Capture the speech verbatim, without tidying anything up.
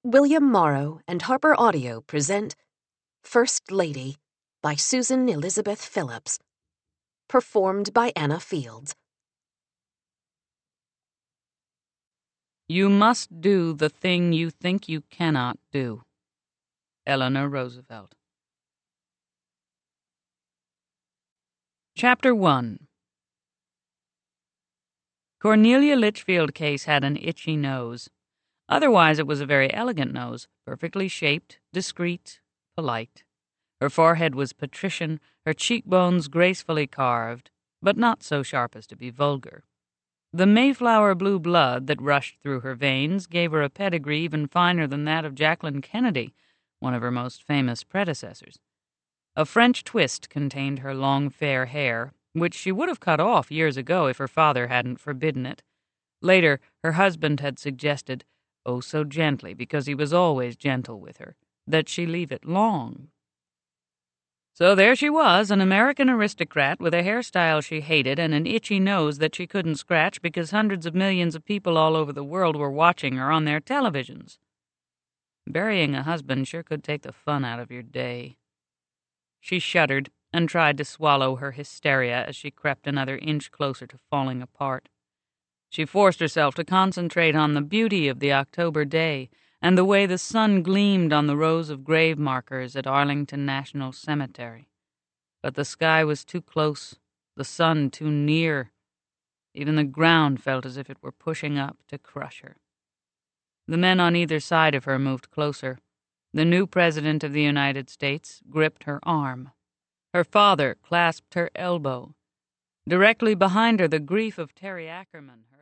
William Morrow and Harper Audio present First Lady by Susan Elizabeth Phillips. Performed by Anna Fields. You must do the thing you think you cannot do. Eleanor Roosevelt. Chapter one. Cornelia Litchfield Case had an itchy nose. Otherwise it was a very elegant nose, perfectly shaped, discreet, polite. Her forehead was patrician, her cheekbones gracefully carved, but not so sharp as to be vulgar. The Mayflower blue blood that rushed through her veins gave her a pedigree even finer than that of Jacqueline Kennedy, one of her most famous predecessors. A French twist contained her long fair hair, which she would have cut off years ago if her father hadn't forbidden it. Later, her husband had suggested, oh so gently because he was always gentle with her, that she leave it long. So there she was, an American aristocrat with a hairstyle she hated and an itchy nose that she couldn't scratch because hundreds of millions of people all over the world were watching her on their televisions. Burying a husband sure could take the fun out of your day. She shuddered and tried to swallow her hysteria as she crept another inch closer to falling apart. She forced herself to concentrate on the beauty of the October day and the way the sun gleamed on the rows of grave markers at Arlington National Cemetery. But the sky was too close, the sun too near. Even the ground felt as if it were pushing up to crush her. The men on either side of her moved closer. The new President of the United States gripped her arm. Her father clasped her elbow. Directly behind her, the grief of Terry Ackerman, her